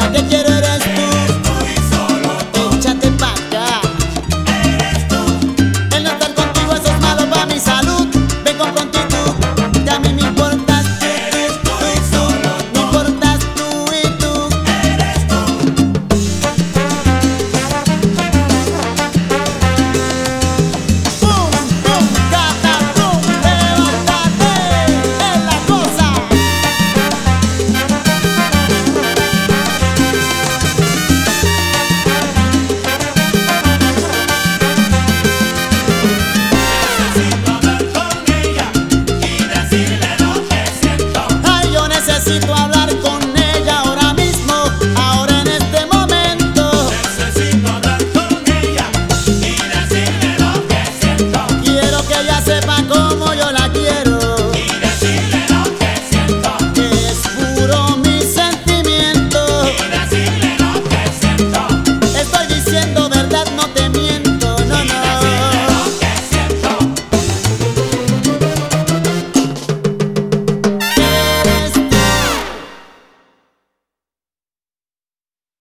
La que quiero eres tú. y solo tú. Échate pa' acá. Eres tú. El no estar contigo eso es malo pa' mi salud. Ven con prontitud, que a mí me importas tú, tú, tú, tú. Me importas tú y tú. Eres tú. Pum, pum, cata, pum, levántate. Es la cosa. Necesito hablar con ella y decirle lo que siento. Ay, yo necesito hablar con ella ahora mismo, ahora en este momento. Necesito hablar con ella y decirle lo que siento. Quiero que ella sepa cómo yo la